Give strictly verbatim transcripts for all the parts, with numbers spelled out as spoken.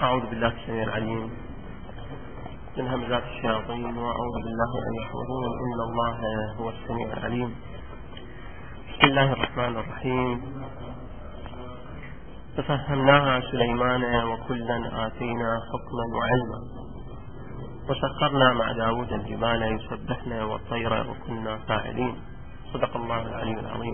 أعوذ بالله السميع العليم من همزات الشياطين وأعوذ بالله أن يحضرون إن الله هو السميع العليم. بسم الله الرحمن الرحيم. ففهمناها سليمان وكلا آتينا حكما وعلما وسخرنا مع داود الجبال يسبحنا والطير وكنا فاعلين. صدق الله العلي العظيم.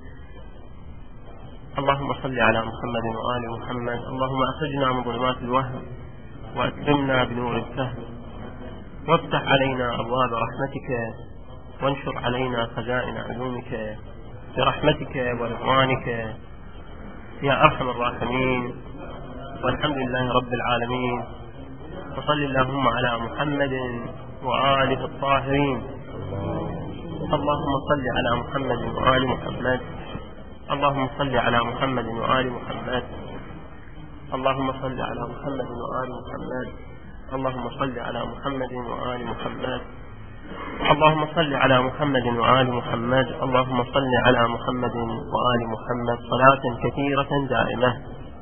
اللهم صل على محمد وآل محمد. اللهم أخرجنا من ظلمات الوهم وأكرمنا بنور الفهم وافتح علينا أبواب رحمتك وانشر علينا خزائن علومك برحمتك ورضوانك يا أرحم الراحمين. والحمد لله رب العالمين. وصل اللهم على محمد وآله الطاهرين. اللهم صل على محمد وآل محمد. اللهم صل على محمد وآل محمد. اللهم صل على محمد وآل محمد. اللهم صل على محمد وآل محمد. اللهم صل على محمد وآل محمد. اللهم صل على محمد وآل محمد صلاة كثيرة دائمة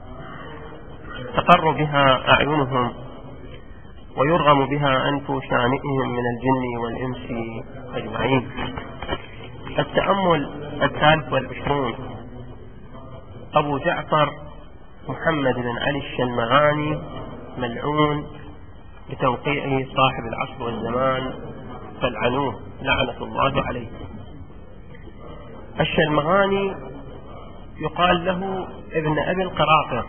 تقر بها أعينهم ويرغم بها أنف شانئهم من الجن والإنس أجمعين. التأمل الثالث والعشرون. أبو جعفر محمد بن علي الشلمغاني ملعون بتوقيعه صاحب العصر والزمان فالعنوه لعنة الله عليه. الشلمغاني يقال له ابن أبي القراقر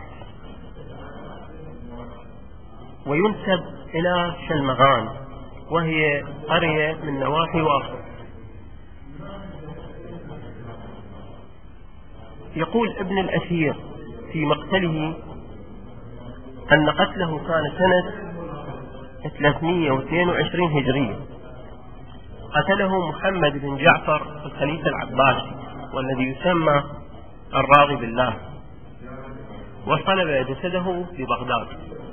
وينسب إلى شلمغان وهي قرية من نواحي واصل. يقول ابن الأثير في مقتله أن قتله كان سنة ثلاثمائة واثنين وعشرين هجرية. قتله محمد بن جعفر الخليفة العباسي والذي يسمى الراضي بالله وصلب جسده في بغداد.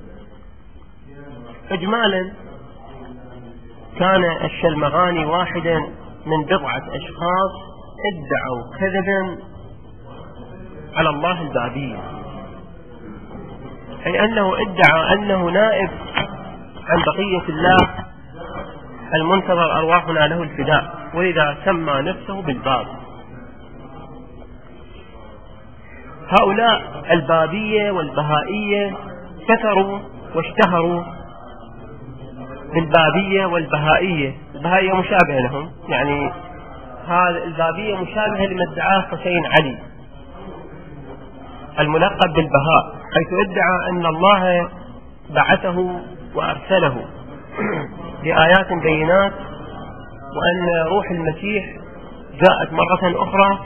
إجمالا كان الشلمغاني واحدا من بضعة أشخاص ادعوا كذبا على الله البابية، أي أنه ادعى أنه نائب عن بقية الله المنتظر أرواحنا له الفداء، ولذا سمى نفسه بالباب. هؤلاء البابية والبهائية كثروا واشتهروا بالبابية والبهائية. البهائية مشابهة لهم، يعني هذا البابية مشابهة لما ادعاه حسين علي الملقب بالبهاء، حيث ادعى أن الله بعثه وأرسله بآيات بينات، وأن روح المسيح جاءت مرة أخرى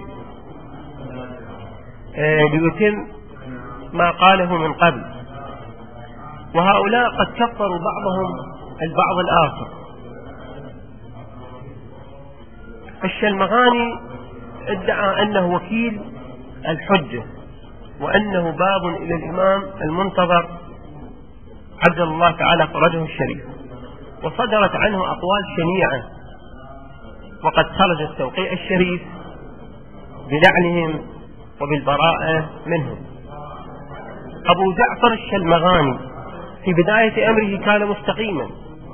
ليتم ما قاله من قبل. وهؤلاء قد كفروا بعضهم البعض الآخر. الشلمغاني ادعى أنه وكيل الحجة وأنه باب إلى الإمام المنتظر عجل الله تعالى فرجه الشريف، وصدرت عنه أقوال شنيعة وقد خرج التوقيع الشريف بلعنهم وبالبراءة منهم. أبو جعفر الشلمغاني في بداية أمره كان مستقيما،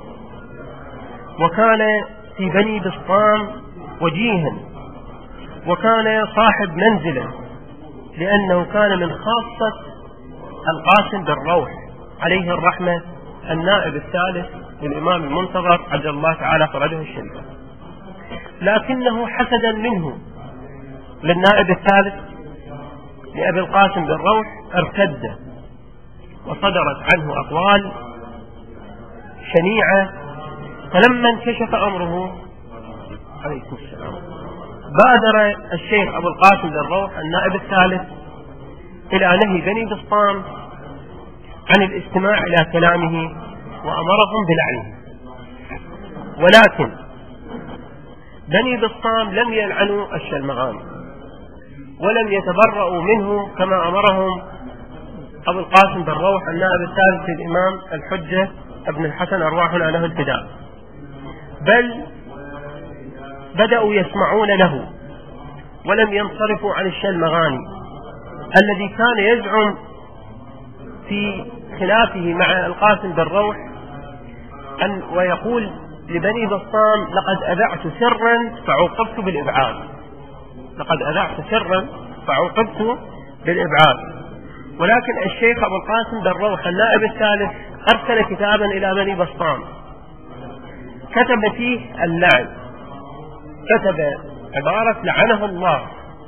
وكان في بني بسطام وجيها، وكان صاحب منزله، لأنه كان من خاصة القاسم بن روح عليه الرحمة النائب الثالث للإمام المنتظر عجل الله تعالى فرجه الشريف. لكنه حسدا منه للنائب الثالث لأبي القاسم بن روح ارتد، وصدرت عنه أقوال شنيعة. فلما انكشف أمره عليكم السلام بادر الشيخ أبو القاسم بن روح النائب الثالث إلى نهي بني بسطام عن الاستماع إلى كلامه وأمرهم بلعنه. ولكن بني بسطام لم يلعنوا الشلمغاني ولم يتبرؤوا منه كما أمرهم أبو القاسم بن روح النائب الثالث للإمام الحجة ابن الحسن أرواحنا له الفداء، بل بدأوا يسمعون له ولم ينصرفوا عن الشلمغاني الذي كان يزعم في خلافه مع القاسم بن روح أن ويقول لبني بسطام: لقد أذعت سرا فعوقبت بالإبعاد. لقد أذعت سرا فعوقبت بالإبعاد. ولكن الشيخ أبو القاسم بن روح النائب الثالث أرسل كتابا إلى بني بسطام كتب فيه اللعن، كتب عبارة لعنه الله.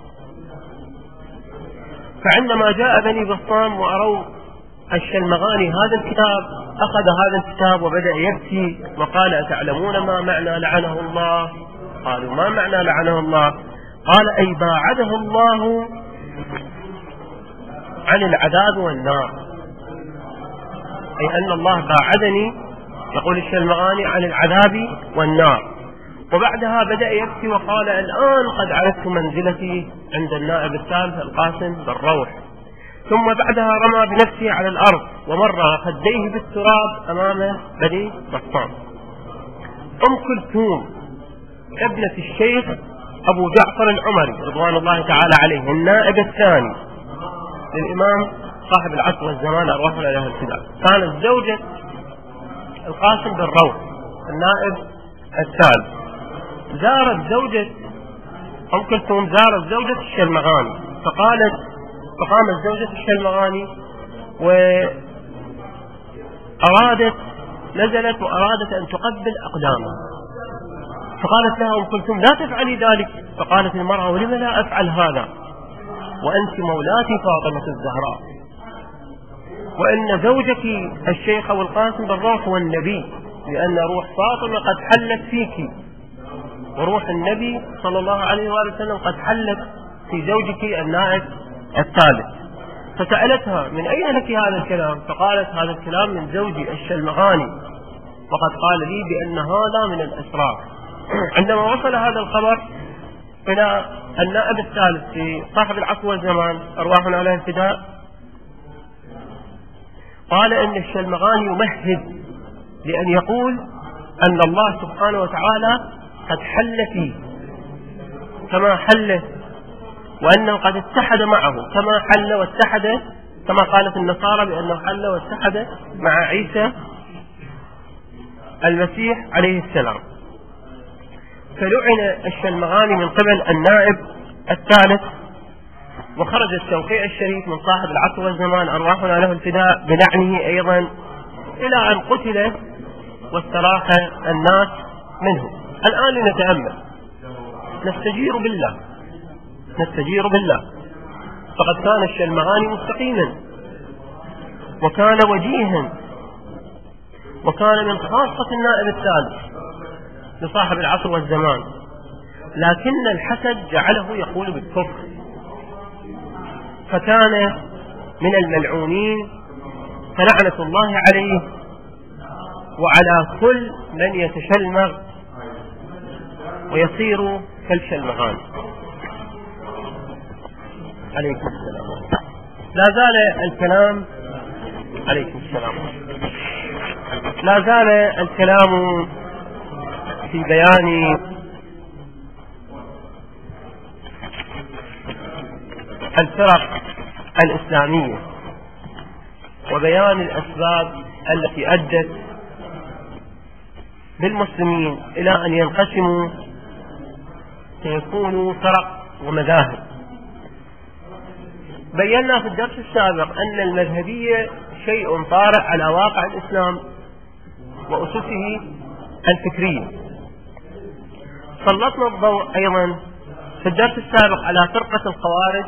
فعندما جاء بني بسطام وأروا الشلمغاني هذا الكتاب أخذ هذا الكتاب وبدأ يبكي وقال: أتعلمون ما معنى لعنه الله؟ قالوا: ما معنى لعنه الله؟ قال: أي باعده الله عن العذاب والنار، أي أن الله باعدني، يقول الشلمغاني، عن العذاب والنار. وبعدها بدأ يبكي وقال: الآن قد عرفت منزلتي عند النائب الثالث القاسم بن روح. ثم بعدها رمى بنفسه على الأرض ومر خديه بالتراب أمام بني بسطام. أم كلثوم ابنة الشيخ أبو جعفر العمري رضوان الله تعالى عليه، النائب الثاني للإمام صاحب العصر والزمان أرواحنا له الفداء، كانت زوجة القاسم بن روح النائب الثالث. زارت زوجة أم كلثوم زارت زوجة الشلمغاني، فقالت فقامت زوجة الشلمغاني وأرادت نزلت وأرادت أن تقبل أقدامها، فقالت لها أم كلثوم: لا تفعلي ذلك. فقالت المرأة: ولم لا أفعل هذا وأنت مولاتي فاطمة الزهراء، وإن زوجك الشيخ أبو القاسم بن روح هو النبي، لأن روح فاطمة قد حلت فيك، وروح النبي صلى الله عليه وآله وسلم قد حلت في زوجك النائب الثالث. فسألتها: من أين لك هذا الكلام؟ فقالت: هذا الكلام من زوجي الشلمغاني، وقد قال لي بأن هذا من الأسرار. عندما وصل هذا الخبر إلى النائب الثالث في صاحب العصر والزمان أرواحنا على الفداء، قال إن الشلمغاني يمهد لأن يقول أن الله سبحانه وتعالى قد حل فيه كما حل، وأنه قد اتحد معه كما حل واتحد، كما قالت النصارى بأنه حل واتحد مع عيسى المسيح عليه السلام. فلعن الشلمغاني من قبل النائب الثالث، وخرج التوقيع الشريف من صاحب العصر والزمان أرواحنا له الفداء بلعنه أيضا، إلى أن قتل واستراح الناس منه. الآن لنتأمل، نستجير بالله نستجير بالله فقد كان الشلمغاني مستقيما، وكان وجيها، وكان من خاصة النائب الثالث لصاحب العصر والزمان، لكن الحسد جعله يقول بالكفر، فكان من الملعونين، فلعنة الله عليه وعلى كل من يتشلمغ ويصير كالشلمغان. عليكم السلام. لا زال الكلام عليكم السلام لا زال الكلام في بيان الفرق الإسلامية وبيان الأسباب التي أدت بالمسلمين إلى أن ينقسموا فيكونوا فرق ومذاهب. بينا في الدرس السابق أن المذهبية شيء طارئ على واقع الإسلام وأسسه الفكرية. سلطنا الضوء أيضا في الدرس السابق على فرقة الخوارج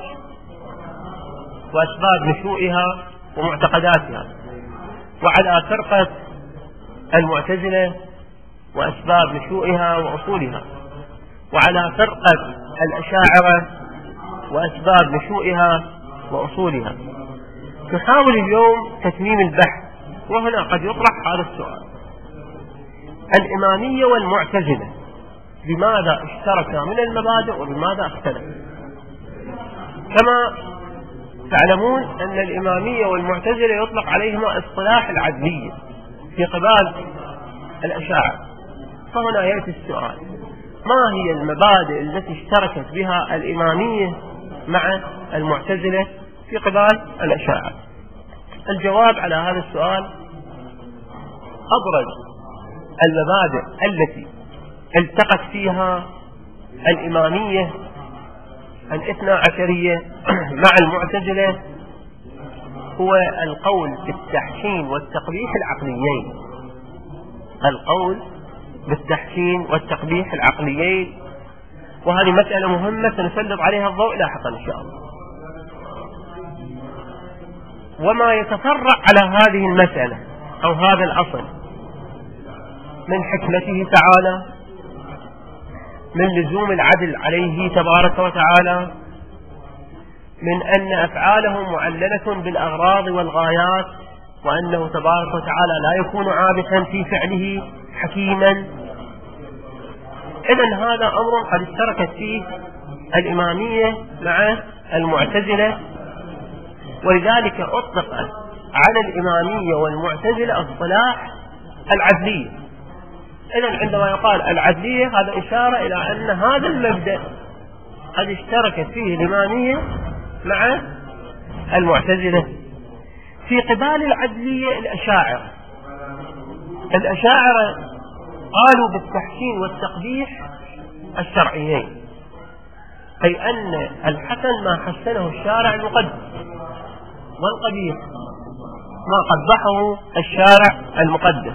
وأسباب نشوئها ومعتقداتها، وعلى فرقة المعتزلة وأسباب نشوئها وأصولها، وعلى فرقة الأشاعرة وأسباب نشوئها وأصولها. نحاول اليوم تتميم البحث، وهنا قد يطرح هذا السؤال: الإمامية والمعتزلة بماذا اشتركا من المبادئ وبماذا اختلف؟ كما تعلمون أن الإمامية والمعتزلة يطلق عليهما اصطلاح العدلية في قبال الأشاعرة. فهنا يأتي السؤال: ما هي المبادئ التي اشتركت بها الإمامية مع المعتزلة في قبال الأشاعرة؟ الجواب على هذا السؤال: أبرز المبادئ التي التقت فيها الإمامية الاثنى عشرية مع المعتزلة هو القول بالتحسين والتقبيح العقليين. القول بالتحسين والتقبيح العقليين، وهذه مسألة مهمة سنسلط عليها الضوء لاحقا إن شاء الله. وما يتفرع على هذه المسألة أو هذا الأصل من حكمته تعالى، من لزوم العدل عليه تبارك وتعالى، من أن أفعاله معللة بالأغراض والغايات، وأنه تبارك وتعالى لا يكون عابثا في فعله حكيما. إذن هذا أمر قد اشتركت فيه الإمامية مع المعتزلة، ولذلك أطلق على الإمامية والمعتزلة اصطلاح العدلية. إذن عندما يقال العدلية هذا إشارة إلى أن هذا المبدأ قد اشتركت فيه الإمامية مع المعتزلة. في قبال العدلية الأشاعرة الأشاعرة قالوا بالتحسين والتقبيح الشرعيين، أي أن الحسن ما حسنه الشارع المقدس، والقبيح ما قبحه الشارع المقدس.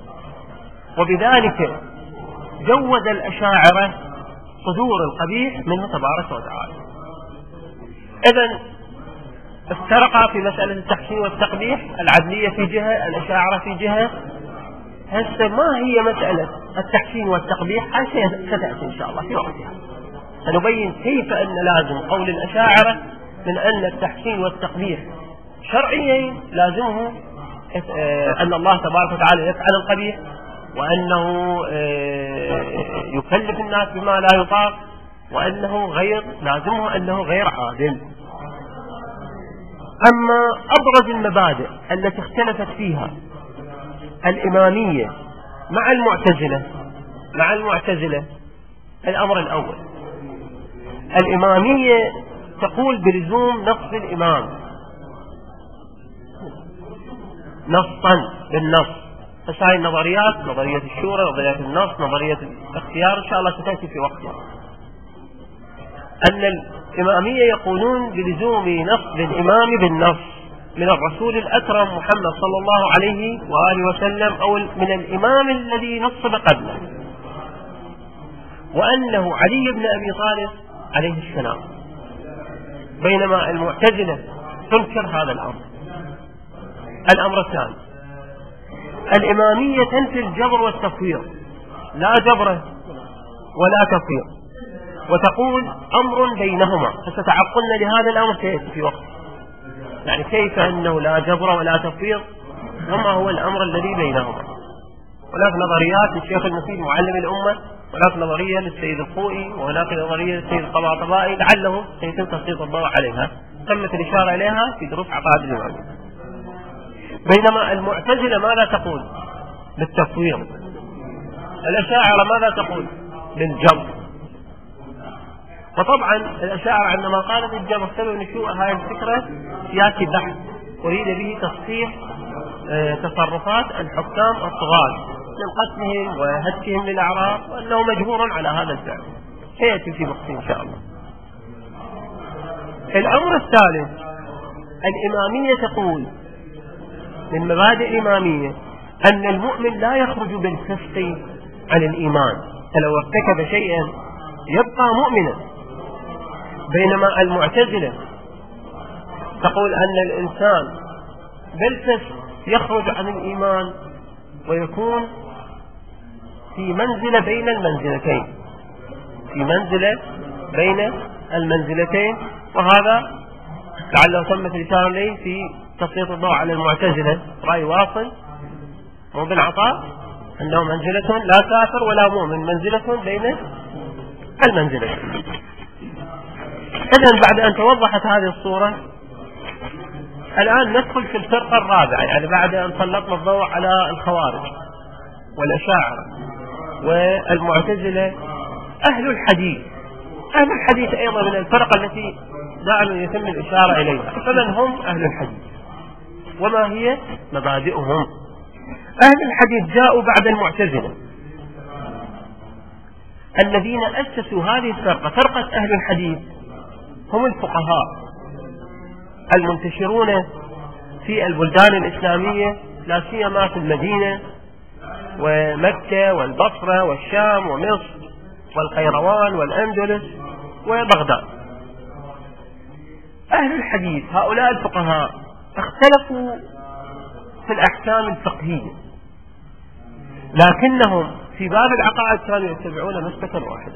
وبذلك جوز الأشاعرة صدور القبيح منه تبارك وتعالى. إذن افترقا في مسألة التحسين والتقبيح، العدلية في جهة، الأشاعرة في جهة. هسه ما هي مسألة التحسين والتقبيح؟ هذه ستأتي إن شاء الله في وقتها، سنبين كيف أن لازم قول الأشاعرة من أن التحسين والتقبيح شرعيين لازمه أن الله تبارك وتعالى يفعل القبيح، وأنه يكلف الناس بما لا يطاق، وأنه غير لازمه أنه غير عادل. أما أبرز المبادئ التي اختلفت فيها الإمامية مع المعتزلة مع المعتزلة الأمر الأول: الإمامية تقول بلزوم نص الإمام نصا بالنص. فهذه النظريات، نظرية الشورى، نظرية النص، نظرية الاختيار، إن شاء الله ستأتي في وقتها. أن الإمامية يقولون بلزوم نص الإمام بالنص من الرسول الأكرم محمد صلى الله عليه وآله وسلم، أو من الإمام الذي نصب قبله، وأنه علي بن أبي طالب عليه السلام. بينما المعتزلة تنكر هذا الأمر. الأمر الثاني: الإمامية تنفي الجبر والتفويض، لا جبر ولا تفويض، وتقول أمر بينهما. فستعقلنا لهذا الأمر سيأتي في وقت، يعني كيف أنه لا جبر ولا تفويض، وما هو الأمر الذي بينهما. هناك نظريات للشيخ المفيد معلم الأمة، هناك نظرية للسيد الخوئي، وهناك نظرية للسيد الطباطبائي، لعله سيتم تسليط الضوء عليها، تمت الإشارة إليها في دروس عقائد الإمامية. بينما المعتزلة ماذا تقول؟ بالتفويض. الأشاعرة ماذا تقول؟ بالجبر. وطبعا الأشاعرة عندما قالت بالجبر سبب نشوء هذه الفكرة سياسي بحث، أريد به تصحيح اه تصرفات الحكام الطغاة من قتلهم وهتكهم للأعراض، وأنه مجبور على هذا الفعل. سيأتي في وقت إن شاء الله. الأمر الثالث: الإمامية تقول من مبادئ الإمامية أن المؤمن لا يخرج بالفسق عن الإيمان، فلو ارتكب شيئا يبقى مؤمنا. بينما المعتزلة تقول أن الإنسان بالفسق يخرج عن الإيمان ويكون في منزلة بين المنزلتين في منزلة بين المنزلتين وهذا لعله تمت الإشارة إليه في تسليط الضوء على المعتزلة. رأي واصل مو بالعطاء أنه منزلة لا كافر ولا مؤمن، منزلة بين المنزلتين. إذن بعد أن توضحت هذه الصورة، الآن ندخل في الفرقة الرابعة، يعني بعد أن سلطنا الضوء على الخوارج والأشاعرة والمعتزلة. أهل الحديث أهل الحديث أيضا من الفرقة التي دائما يتم الإشارة إليها. فمن هم أهل الحديث؟ وما هي مبادئهم. أهل الحديث جاءوا بعد المعتزلة الذين أسسوا هذه الفرقة. فرقة أهل الحديث هم الفقهاء المنتشرون في البلدان الإسلامية، لا سيما في المدينة ومكة والبصرة والشام ومصر والقيروان والأندلس وبغداد. أهل الحديث هؤلاء الفقهاء اختلفوا في الأحكام الفقهية، لكنهم في باب العقائد كانوا يتبعون مسلكا واحدا،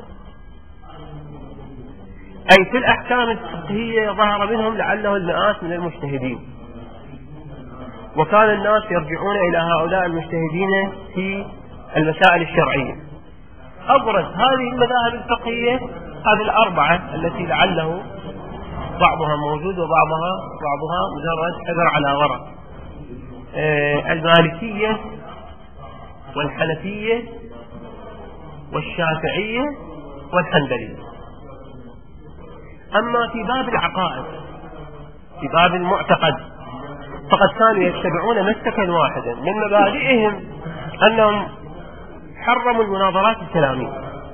أي في الأحكام الفقهية ظهر منهم لعله المئات من المجتهدين، وكان الناس يرجعون إلى هؤلاء المجتهدين في المسائل الشرعية. أبرز هذه المذاهب الفقهية هذه الأربعة التي لعله بعضها موجود وبعضها بعضها مجرد حجر على ورق: آه المالكية والحنفية والشافعية والحنبلية. أما في باب العقائد، في باب المعتقد، فقد كانوا يتبعون مسلكا واحدا. من مبادئهم أنهم حرموا المناظرات الكلامية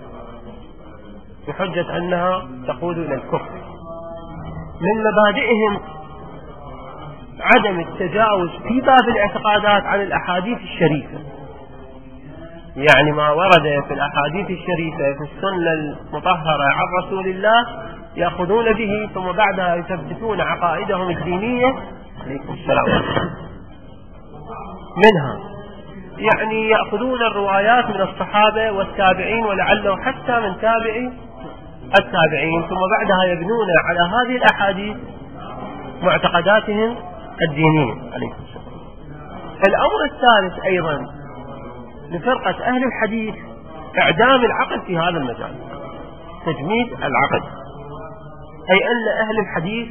بحجة أنها تقود إلى الكفر. من مبادئهم عدم التجاوز في باب الاعتقادات عن الأحاديث الشريفة، يعني ما ورد في الأحاديث الشريفة في السنة المطهرة عن رسول الله يأخذون به، ثم بعدها يثبتون عقائدهم الدينية. عليكم السلام. منها يعني يأخذون الروايات من الصحابة والتابعين ولعله حتى من تابعي التابعين، ثم بعدها يبنون على هذه الأحاديث معتقداتهم الدينية. عليكم السلام. الأمر الثالث أيضا لفرقة أهل الحديث إعدام العقل في هذا المجال، تجميد العقل، أي أن أهل الحديث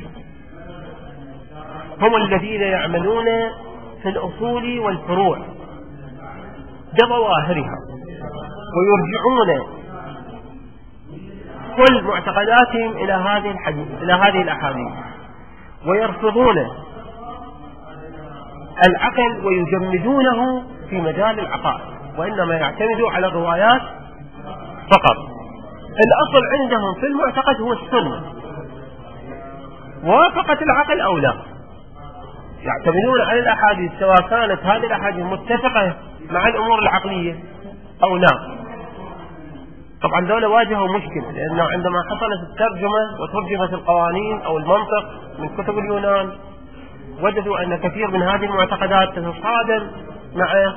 هم الذين يعملون في الأصول والفروع بظواهرها، ويرجعون كل معتقداتهم إلى هذه الحديث إلى هذه الأحاديث، ويرفضون العقل ويجمدونه في مجال العقائد، وإنما يعتمدوا على الروايات فقط. الأصل عندهم في المعتقد هو السنة، وافقت العقل أو لا. يعتمدون على الأحاديث سواء كانت هذه الأحاديث متفقة مع الأمور العقلية أو لا. طبعا دولة واجهوا مشكلة، لأنه عندما حصلت الترجمة وترجمت القوانين أو المنطق من كتب اليونان وجدوا أن كثير من هذه المعتقدات تتصادم مع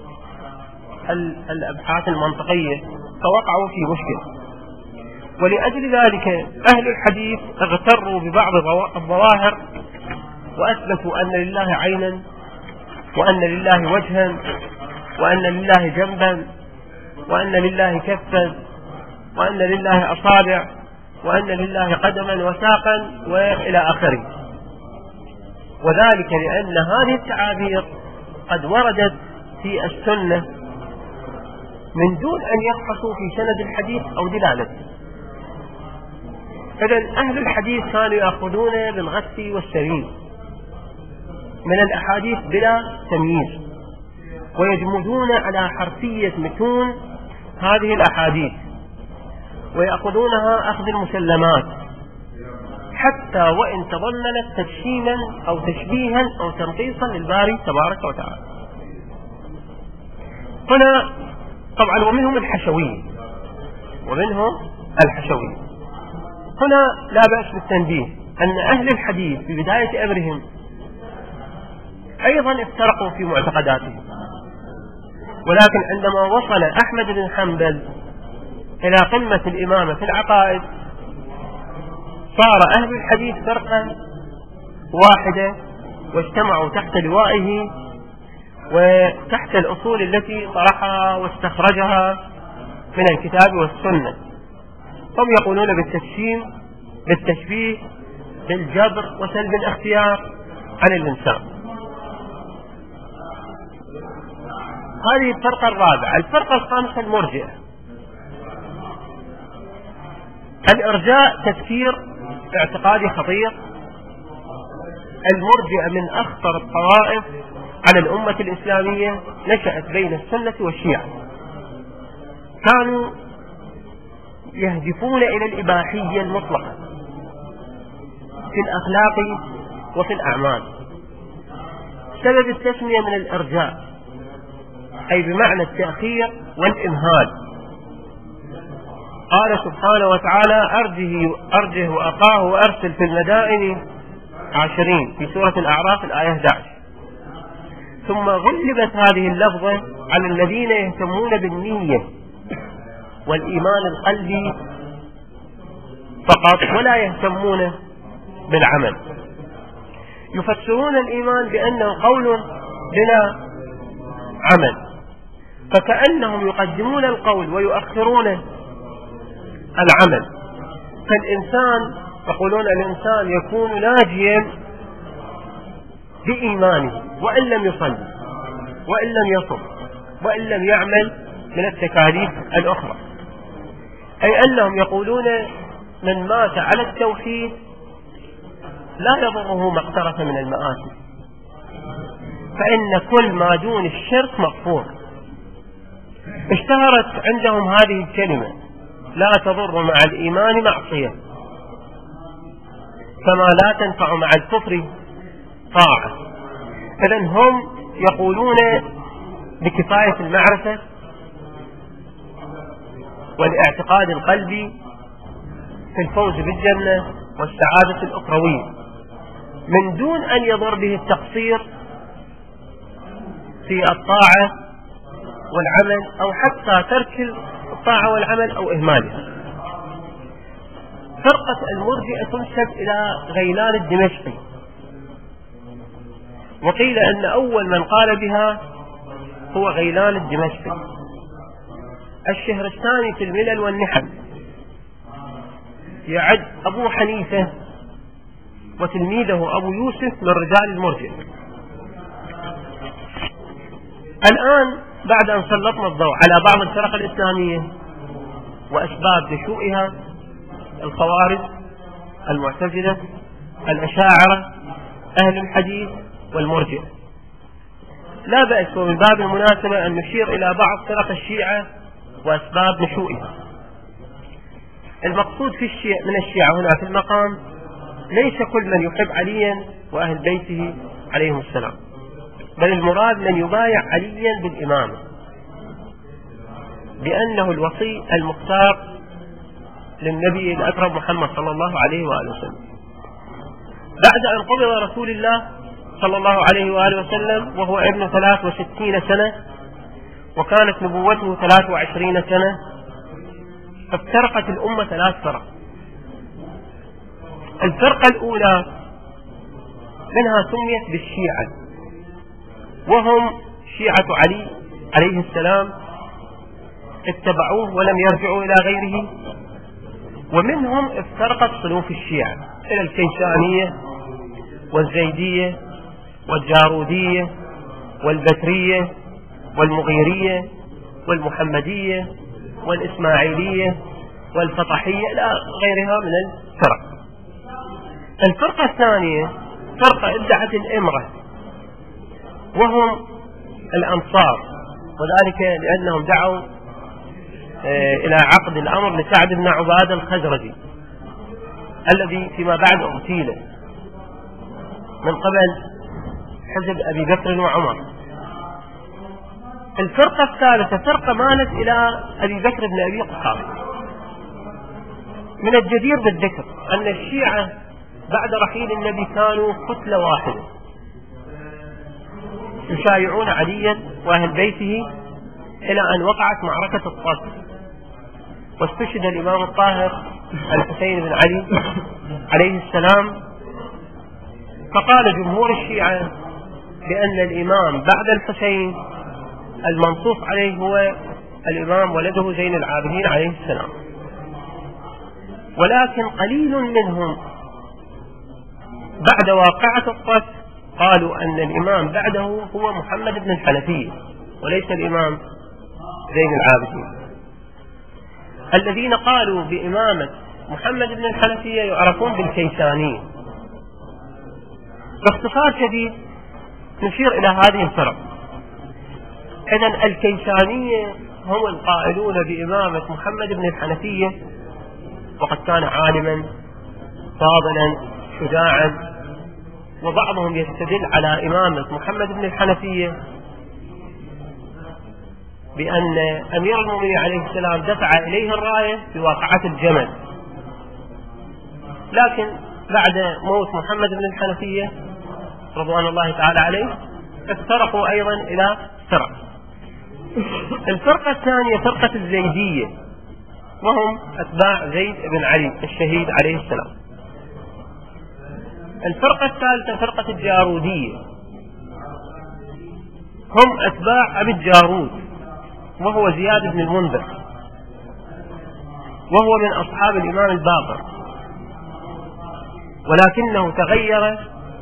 الأبحاث المنطقية، فوقعوا في مشكلة. ولأجل ذلك أهل الحديث اغتروا ببعض الظواهر وأثبتوا أن لله عينا، وأن لله وجها، وأن لله جنبا، وأن لله كفا، وأن لله أصابع، وأن لله قدما وساقا وإلى آخره. وذلك لأن هذه التعابير قد وردت في السنة من دون أن يبحثوا في سند الحديث أو دلالته. إذن أهل الحديث كانوا يأخذون بالغث والسمين من الأحاديث بلا تمييز، ويجمدون على حرفية متون هذه الأحاديث، ويأخذونها أخذ المسلمات، حتى وإن تضمنت تجسيما أو تشبيها أو تنقيصا للباري تبارك وتعالى. هنا طبعا ومنهم الحشوية ومنهم الحشوية هنا لا بأس بالتنبيه أن أهل الحديث في بداية أمرهم أيضا افترقوا في معتقداتهم، ولكن عندما وصل أحمد بن حنبل إلى قمة الإمامة في العقائد صار أهل الحديث فرقة واحدة، واجتمعوا تحت لوائه وتحت الأصول التي طرحها واستخرجها من الكتاب والسنة. هم يقولون بالتجسيم، بالتشبيه، بالجبر وسلب الاختيار عن الإنسان. هذه الفرقة الرابعة. الفرقة الخامسة المرجئة. الإرجاء تفكير اعتقادي خطير المرجئة من أخطر الطوائف على الأمة الإسلامية، نشأت بين السنة والشيعة. كانوا يهدفون إلى الإباحية المطلقة في الأخلاق وفي الأعمال. سبب التسمية من الإرجاء، أي بمعنى التأخير والإمهال. قال سبحانه وتعالى: أرجه, أرجه وأقاه وأرسل في المدائن عشرين، في سورة الأعراف الآية أحد عشر. ثم غلبت هذه اللفظة على الذين يهتمون بالنية والإيمان القلبي فقط، ولا يهتمون بالعمل. يفسرون الإيمان بأنه قول بلا عمل، فكأنهم يقدمون القول ويؤخرون العمل. فالإنسان، يقولون الإنسان يكون ناجيا بإيمانه وإن لم يصلي وإن لم يصم وإن لم يعمل من التكاليف الأخرى. أي أنهم يقولون من مات على التوحيد لا يضره ما اقترف من المآسي، فإن كل ما دون الشرك مغفور. اشتهرت عندهم هذه الكلمة: لا تضر مع الإيمان معصية، كما لا تنفع مع الكفر طاعة. إذن هم يقولون بكفاية المعرفة والاعتقاد القلبي في الفوز بالجنة والسعادة الأخروية، من دون أن يضر به التقصير في الطاعة والعمل، أو حتى ترك الطاعة والعمل أو إهمالها. فرقة المرجئة تنسب إلى غيلان الدمشقي، وقيل أن أول من قال بها هو غيلان الدمشقي. الشهرستاني في الملل والنحل يعد أبو حنيفة وتلميذه أبو يوسف من رجال المرجئة. الآن بعد أن سلطنا الضوء على بعض الفرق الإسلامية وأسباب نشوئها: الخوارج، المعتزلة، الأشاعرة، أهل الحديث، والمرجئة، لا بأس ومن باب المناسبة أن نشير إلى بعض فرق الشيعة وأسباب نشوئها. المقصود في الشيعة من الشيعة هنا في المقام ليس كل من يحب عليا وأهل بيته عليهم السلام، بل المراد من يبايع عليا بالإمامة بأنه الوصي المختار للنبي الأكرم محمد صلى الله عليه وآله وسلم. بعد أن قبض رسول الله صلى الله عليه وآله وسلم وهو ابن ثلاث وستين سنة، وكانت نبوته ثلاث وعشرين سنة، افترقت الأمة ثلاث فرق. الفرقة الأولى منها سميت بالشيعة، وهم شيعة علي عليه السلام، اتبعوه ولم يرجعوا إلى غيره. ومنهم افترقت صنوف الشيعة إلى الكيسانية والزيدية والجارودية والبترية والمغيرية والمحمدية والإسماعيلية والفطحية إلى غيرها من الفرق. الفرقة الثانية فرقة ادعت الإمرة، وهم الأنصار، وذلك لأنهم دعوا إلى عقد الأمر لسعد بن عبادة الخزرجي الذي فيما بعد اغتيل من قبل حزب أبي بكر وعمر. الفرقة الثالثة فرقة مالت إلى أبي بكر بن أبي قحافة. من الجدير بالذكر أن الشيعة بعد رحيل النبي كانوا كتلة واحدة يشايعون عليا وأهل بيته، إلى أن وقعت معركة الطف واستشهد الإمام الطاهر الحسين بن علي عليه السلام. فقال جمهور الشيعة بأن الإمام بعد الحسين المنصوص عليه هو الإمام ولده زين العابدين عليه السلام. ولكن قليل منهم بعد واقعة الطف قالوا أن الإمام بعده هو محمد بن الحنفية وليس الإمام زين العابدين. الذين قالوا بإمامة محمد بن الحنفية يعرفون بالكيسانية، باختصار شديد نشير إلى هذه الفرق. إذن الكيسانية هم القائلون بإمامة محمد بن الحنفية، وقد كان عالما فاضلا شجاعا، وبعضهم يستدل على إمامة محمد بن الحنفية بأن أمير المؤمنين عليه السلام دفع إليه الراية في واقعة الجمل، لكن بعد موت محمد بن الحنفية رضوان الله تعالى عليه افترقوا أيضا إلى فرق. الفرقة الثانية فرقة الزيدية، وهم أتباع زيد بن علي الشهيد عليه السلام. الفرقة الثالثة فرقة الجارودية، هم أتباع أبي الجارود وهو زياد بن المنذر، وهو من أصحاب الإمام الباقر، ولكنه تغير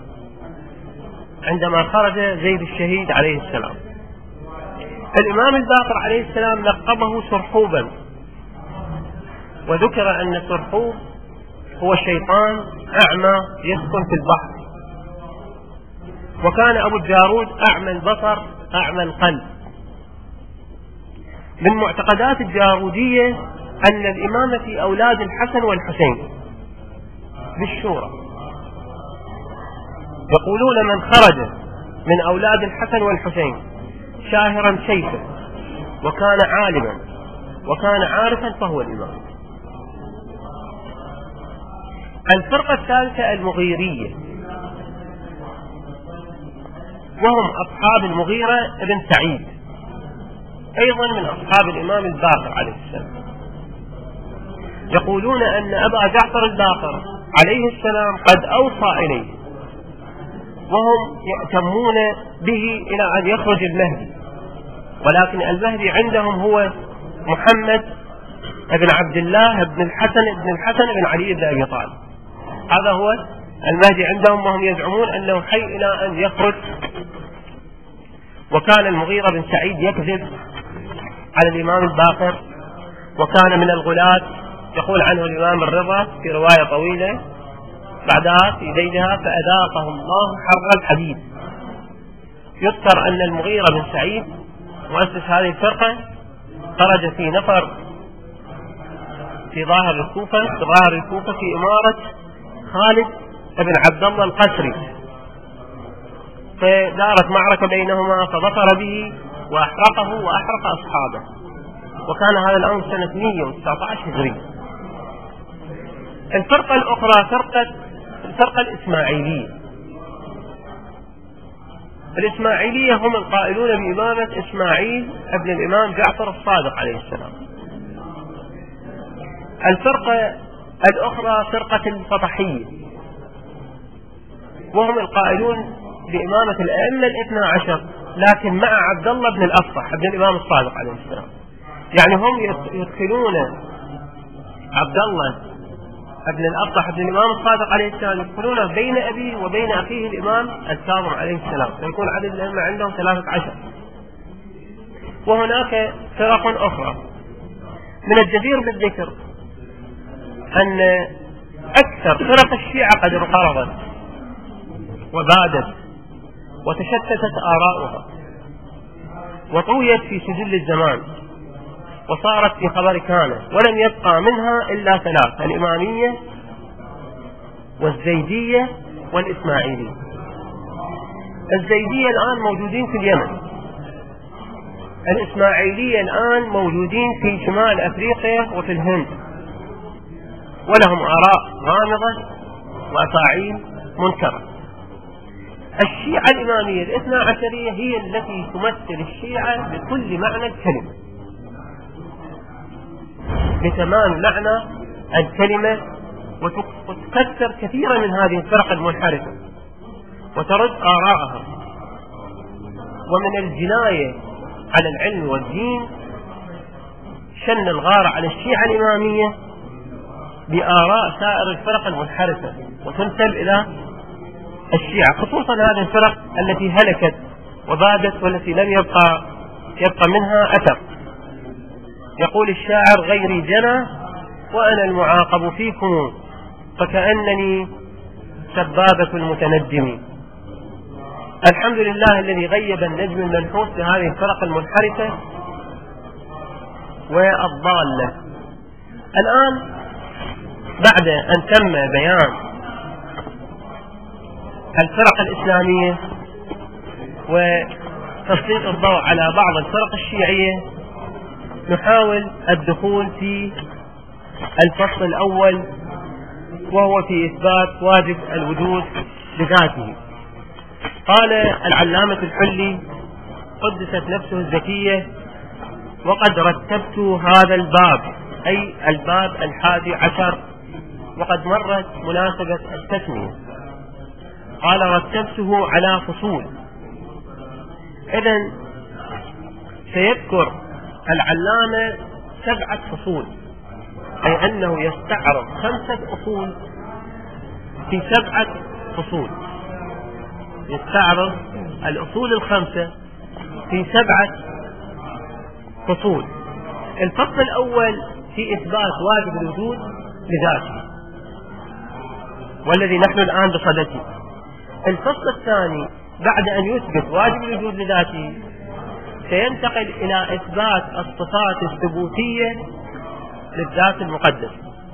عندما خرج زيد الشهيد عليه السلام. الإمام الباقر عليه السلام لقبه سرحوبا، وذكر أن سرحوب هو شيطان أعمى يسكن في البحر، وكان أبو الجارود أعمى البصر أعمى القلب. من معتقدات الجارودية أن الإمامة في أولاد الحسن والحسين بالشورى، يقولون من خرج من أولاد الحسن والحسين شاهرا سيفا وكان عالما وكان عارفا فهو الإمام. الفرقة الثالثة المغيرية، وهم أصحاب المغيرة بن سعيد، أيضا من أصحاب الإمام الباقر عليه السلام. يقولون أن أبا جعفر الباقر عليه السلام قد أوصى إليه، وهم يأتمون به إلى أن يخرج المهدي، ولكن المهدي عندهم هو محمد بن عبد الله بن الحسن بن الحسن بن علي بن أبي طالب. هذا هو المهدي عندهم، وهم يزعمون أنه حي إلى أن يخرج. وكان المغيرة بن سعيد يكذب على الإمام الباقر، وكان من الغلاة، يقول عنه الإمام الرضا في رواية طويلة بعدها في ذيلها فأذاقهم الله حر الحديد. يذكر أن المغيرة بن سعيد مؤسس هذه الفرقة خرج في نفر في ظاهر الكوفة في ظاهر الكوفة في إمارة خالد بن عبد الله القسري، فدارت معركة بينهما فظفر به وأحرقه وأحرق أصحابه، وكان هذا الأمر سنة مئة وتسعة عشر هجرية. الفرقة الأخرى فرقة الفرقة الإسماعيلية. الإسماعيلية هم القائلون بإمامة إسماعيل ابن الإمام جعفر الصادق عليه السلام. الفرقة الأخرى فرقة الفطحية، وهم القائلون بإمامة الأئمة الاثنى عشر، لكن مع عبد الله بن الأفصح ابن الإمام الصادق عليه السلام. يعني هم يدخلون عبد الله ابن الأفصح ابن الإمام الصادق عليه السلام، يدخلون بين أبيه وبين أخيه الإمام الكاظم عليه السلام، فيكون عدد الأئمة عندهم ثلاثة عشر. وهناك فرق أخرى. من الجدير بالذكر أن أكثر فرق الشيعة قد انقرضت وبادت وتشتتت آراؤها وطويت في سجل الزمان وصارت في خبر كان، ولم يبقى منها إلا ثلاث: الإمامية والزيدية والإسماعيلية. الزيدية الآن موجودين في اليمن، الإسماعيلية الآن موجودين في شمال أفريقيا وفي الهند، ولهم آراء غامضة وأفاعيل منكرة. الشيعة الإمامية الاثنى عشرية هي التي تمثل الشيعة بكل معنى الكلمة، بتمام معنى الكلمة، وتكسر كثيرا من هذه الفرق المنحرفة وترد آراءها. ومن الجناية على العلم والدين شن الغارة على الشيعة الإمامية بآراء سائر الفرق المنحرفة وتنسب إلى الشيعة، خصوصا هذه الفرق التي هلكت وبادت والتي لم يبقى يبقى منها أثر. يقول الشاعر: غيري جنى وأنا المعاقب فيكم، فكأنني سبابة المتندم، الحمد لله الذي غيب النجم المنحوس لهذه الفرق المنحرفة والضالة. الآن بعد أن تم بيان الفرق الإسلامية وتسليط الضوء على بعض الفرق الشيعية، نحاول الدخول في الفصل الأول، وهو في إثبات واجب الوجود بذاته. قال العلامة الحلي قدست نفسه الزكية: وقد رتبت هذا الباب، أي الباب الحادي عشر، وقد مرت مناسبة التسمية. قال رتبته على فصول. إذن سيذكر العلامة سبعة فصول، أي أنه يستعرض خمسة أصول في سبعة فصول، يستعرض الأصول الخمسة في سبعة فصول. الفصل الأول في إثبات واجب الوجود لذاته، والذي نحن الآن بصدده. الفصل الثاني بعد أن يثبت واجب الوجود لذاته سينتقل إلى إثبات الصفات الثبوتية للذات المقدس.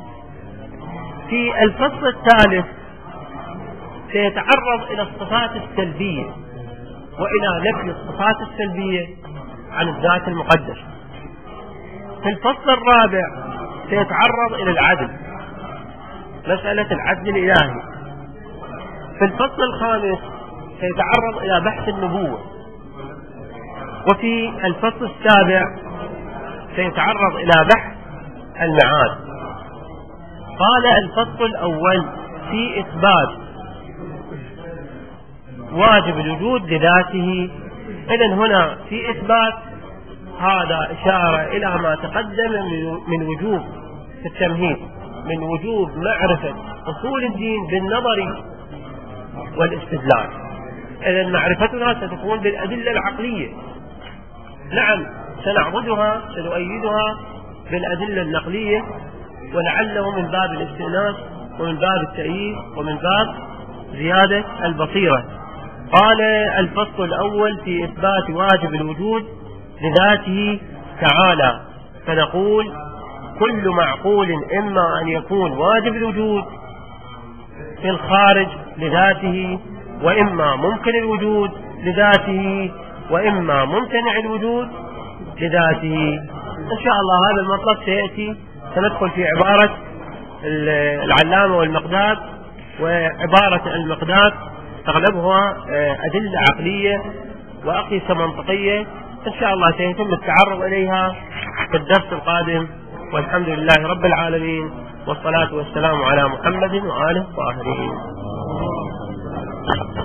في الفصل الثالث سيتعرض إلى الصفات السلبية وإلى نفي الصفات السلبية عن الذات المقدس. في الفصل الرابع سيتعرض إلى العدل، مسألة العدل الإلهي. في الفصل الخامس سيتعرض إلى بحث النبوة. وفي الفصل السابع سيتعرض إلى بحث المعاد. قال الفصل الأول في إثبات واجب الوجود لذاته. إذن هنا في إثبات هذا إشارة إلى ما تقدم من وجوب في التمهيد، من وجوب معرفة أصول الدين بالنظر والاستدلال. إذن معرفتنا ستكون بالأدلة العقلية. نعم سنعبدها سنؤيدها بالأدلة النقلية، ولعله من باب الاستئناس ومن باب التأييد ومن باب زيادة البصيرة. قال الفصل الأول في إثبات واجب الوجود لذاته تعالى، فنقول كل معقول إما أن يكون واجب الوجود في الخارج لذاته، وإما ممكن الوجود لذاته، وإما ممتنع الوجود لذاته. إن شاء الله هذا المطلب سيأتي، سندخل في عبارة العلامة والمقداد. وعبارة المقداد أغلبها أدلة عقلية وأقيسة منطقية، إن شاء الله سيتم التعرض إليها في الدرس القادم. والحمد لله رب العالمين، والصلاة والسلام على محمد وآله وآله.